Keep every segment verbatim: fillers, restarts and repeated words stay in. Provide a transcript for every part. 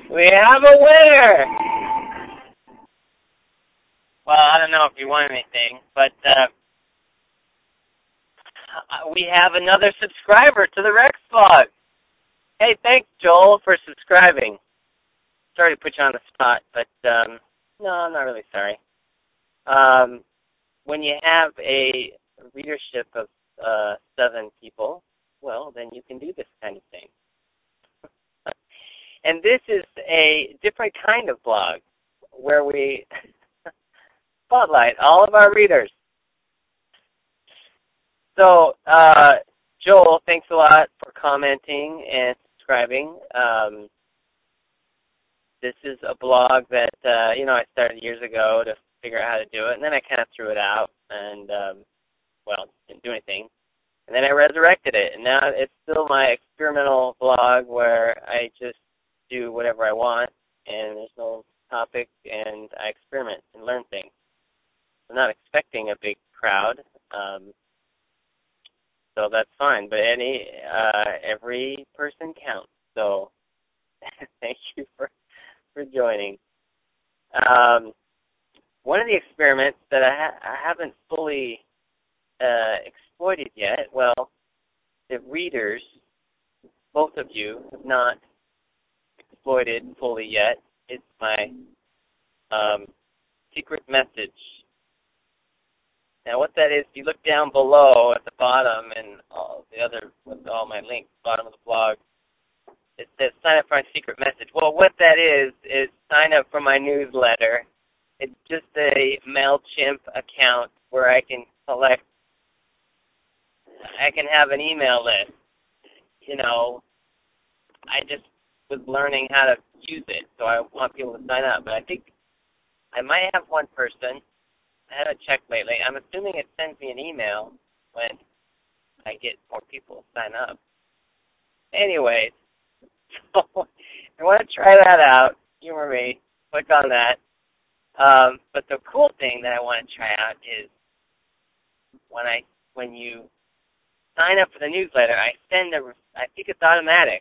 We have a winner! Well, I don't know if you won anything, but uh, we have another subscriber to the Rex Vlog. Hey, thanks, Joel, for subscribing. Sorry to put you on the spot, but um, no, I'm not really sorry. Um, when you have a readership of uh, seven people, well, then you can do this kind of thing. And this is a different kind of blog where we spotlight all of our readers. So, uh, Joel, thanks a lot for commenting and subscribing. Um, this is a blog that, uh, you know, I started years ago to figure out how to do it, and then I kind of threw it out and, um, well, didn't do anything. And then I resurrected it, and now it's still my experimental blog where I just do whatever I want, and there's no topic, and I experiment and learn things. I'm not expecting a big crowd, um, so that's fine. But any uh, every person counts. So thank you for for joining. Um, one of the experiments that I, ha- I haven't fully uh, exploited yet. Well, the readers, both of you, have not exploited fully yet. It's my um, secret message. Now, what that is, you look down below at the bottom and all the other, with all my links, bottom of the blog, it says sign up for my secret message. Well, what that is, is sign up for my newsletter. It's just a MailChimp account where I can collect, I can have an email list. You know, I just was learning how to use it, so I want people to sign up. But I think I might have one person. I haven't checked lately. I'm assuming it sends me an email when I get more people to sign up. Anyways, so if you want to try that out, humor me, click on that. Um, but the cool thing that I want to try out is when I when you sign up for the newsletter, I send a, I think it's automatic.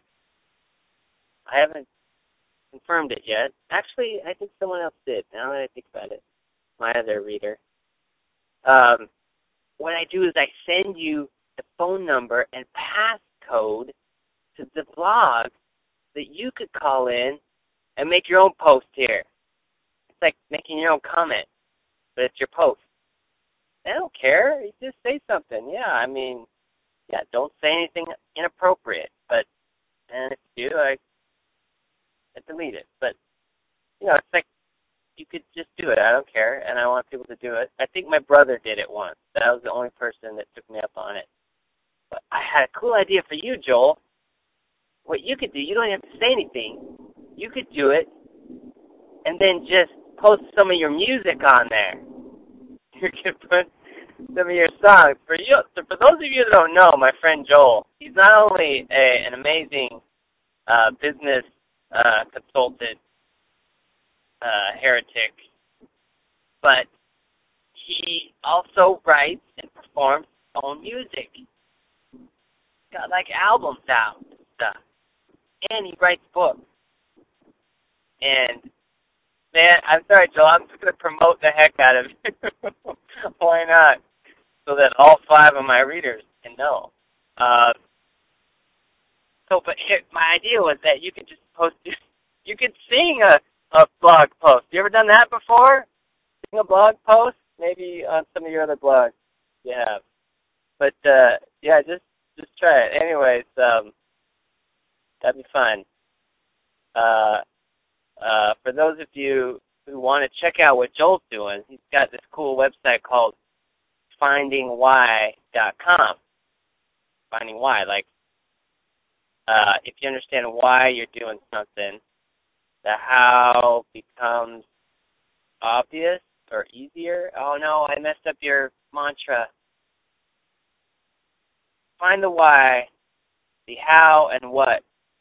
I haven't confirmed it yet. Actually, I think someone else did, now that I think about it. My other reader. Um, what I do is I send you the phone number and passcode to the blog that you could call in and make your own post here. It's like making your own comment, but it's your post. I don't care. You just say something. Yeah, I mean, yeah, don't say anything inappropriate. But, and if you do, I, I delete it. But, you know, it's like, you could just do it. I don't care, and I want people to do it. I think my brother did it once. That was the only person that took me up on it. But I had a cool idea for you, Joel. What you could do, you don't have to say anything. You could do it, and then just post some of your music on there. You could put some of your songs. For you, for those of you that don't know, my friend Joel, he's not only a, an amazing uh, business uh, consultant, Uh, heretic, but he also writes and performs his own music. He's got like albums out and stuff, and he writes books. And man, I'm sorry, Joel, I'm just gonna promote the heck out of it. Why not? So that all five of my readers can know. Uh, so, but here, my idea was that you could just post, you could sing a. A blog post. You ever done that before? Sing a blog post? Maybe on some of your other blogs. Yeah. But, uh, yeah, just just try it. Anyways, um, that'd be fun. Uh, uh, for those of you who want to check out what Joel's doing, he's got this cool website called finding why dot com. Finding Why. Like, uh, if you understand why you're doing something, the how becomes obvious or easier. Oh no, I messed up your mantra. Find the why, the how and what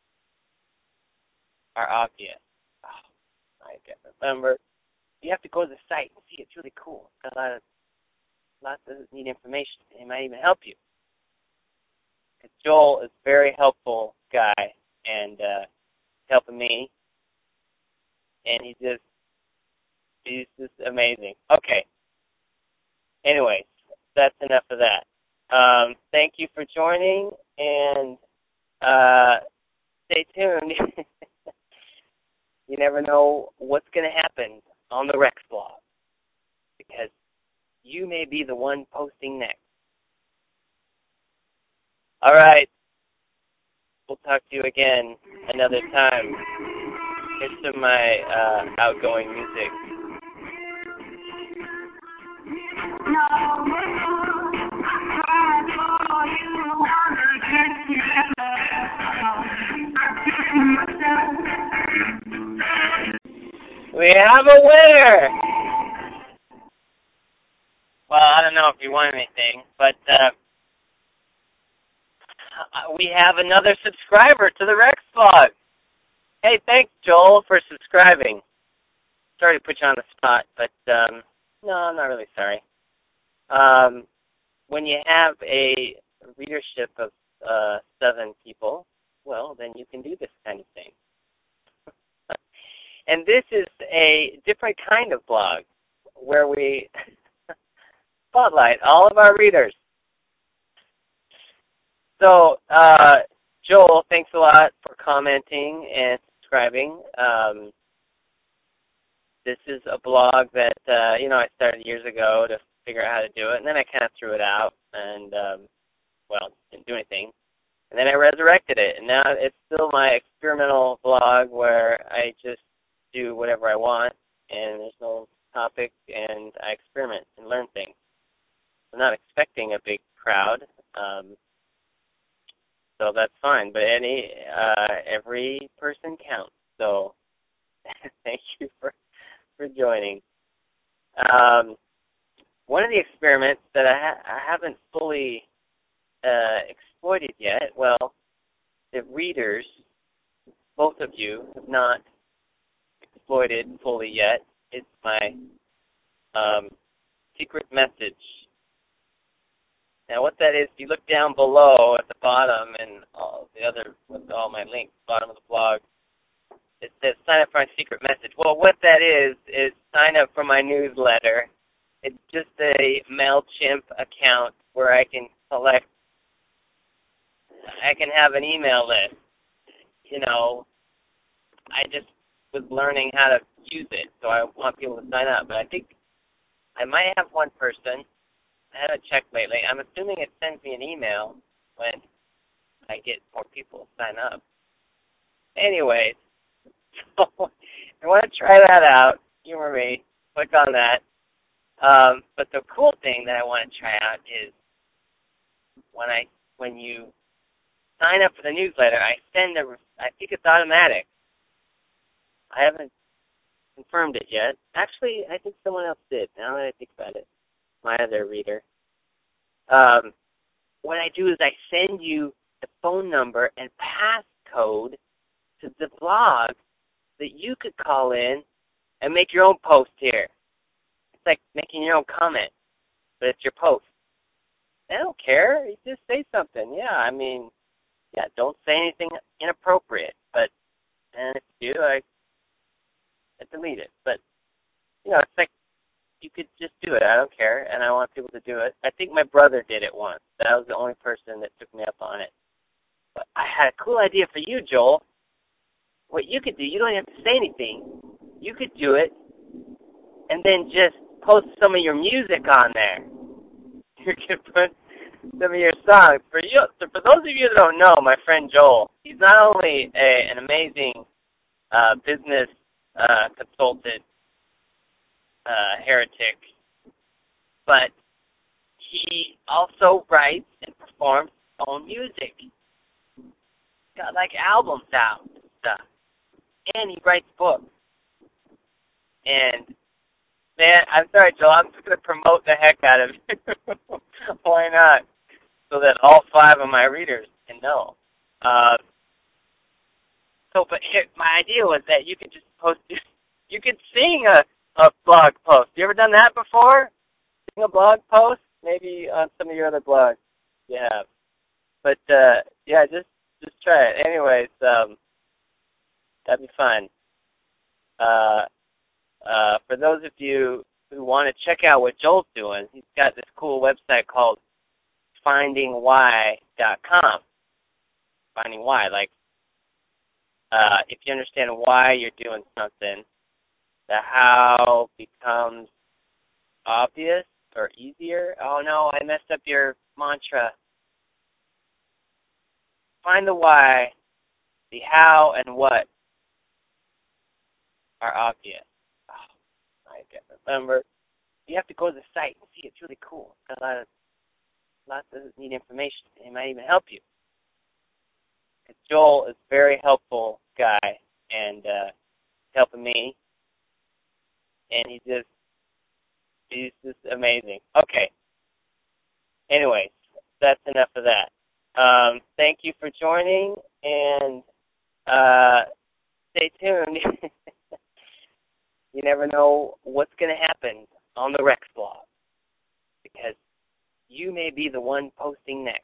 are obvious. Oh, I can't remember. You have to go to the site and see. It's really cool. It's got a lot of lots of neat information. It might even help you. Joel is a very helpful guy and uh, helping me. and he just he's just amazing. Okay. Anyways, that's enough of that. Um, thank you for joining, and uh, stay tuned. You never know what's going to happen on the Rex blog, because you may be the one posting next. All right. We'll talk to you again another time. Here's some of my uh, outgoing music. We have a winner! Well, I don't know if you won anything, but uh, we have another subscriber to the Rex blog. Hey, thanks, Joel, for subscribing. Sorry to put you on the spot, but um, no, I'm not really sorry. Um, when you have a readership of uh, seven people, well, then you can do this kind of thing. And this is a different kind of blog where we spotlight all of our readers. So, uh, Joel, thanks a lot for commenting and subscribing. Um, this is a blog that, uh, you know, I started years ago to figure out how to do it, and then I kind of threw it out and, um, well, didn't do anything. And then I resurrected it, and now it's still my experimental blog where I just do whatever I want, and there's no topic, and I experiment and learn things. I'm not expecting a big crowd, um, so that's fine. But any uh, every person counts. So thank you for for joining. Um, one of the experiments that I, ha- I haven't fully uh, exploited yet, well, the readers, both of you, have not exploited fully yet. It's my um, secret message. Now, what that is, you look down below at the bottom and all the other, with all my links, bottom of the blog, it says sign up for my secret message. Well, what that is, is sign up for my newsletter. It's just a MailChimp account where I can collect, I can have an email list. You know, I just was learning how to use it, so I want people to sign up. But I think I might have one person. I haven't checked lately. I'm assuming it sends me an email when I get more people to sign up. Anyways, so if you want to try that out, humor me, click on that. Um, but the cool thing that I want to try out is when I when you sign up for the newsletter, I send a, I think it's automatic. I haven't confirmed it yet. Actually, I think someone else did, now that I think about it. My other reader. Um, what I do is I send you the phone number and passcode to the blog that you could call in and make your own post here. It's like making your own comment, but it's your post. I don't care. You just say something. Yeah, I mean, yeah, don't say anything inappropriate. But and if you do, I, I delete it. But, you know, it's like you could just do it. I don't care, and I want people to do it. I think my brother did it once. That was the only person that took me up on it. But I had a cool idea for you, Joel. What you could do, you don't have to say anything. You could do it, and then just post some of your music on there. You could put some of your songs. For you, so for those of you that don't know, my friend Joel, he's not only a, an amazing uh, business uh, consultant, uh, heretic, but he also writes and performs his own music. He's got like albums out and stuff. And he writes books. And, man, I'm sorry, Joel, I'm just going to promote the heck out of it. Why not? So that all five of my readers can know. Uh, so, but here, my idea was that you could just post, you could sing a, a blog post. You ever done that before? Sing a blog post? Maybe on some of your other blogs. Yeah. But, uh, yeah, just, just try it. Anyways, um, that'd be fun. uh, uh, for those of you who want to check out what Joel's doing, he's got this cool website called finding why dot com. Finding Why, like, uh, if you understand why you're doing something, the how becomes obvious or easier. Oh no, I messed up your mantra. Find the why, the how and what are obvious. Oh, I can't remember. You have to go to the site and see. It's really cool. It's got a lot of lots of neat information. It might even help you. Joel is a very helpful guy and uh, helping me, and he's just he's just amazing. Okay. Anyways, that's enough of that. Um, thank you for joining, and uh, stay tuned. You never know what's going to happen on the Rex blog, because you may be the one posting next.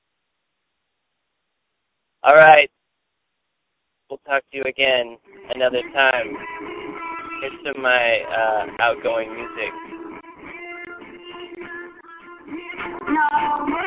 All right. We'll talk to you again another time. Here's some of my uh, outgoing music. No.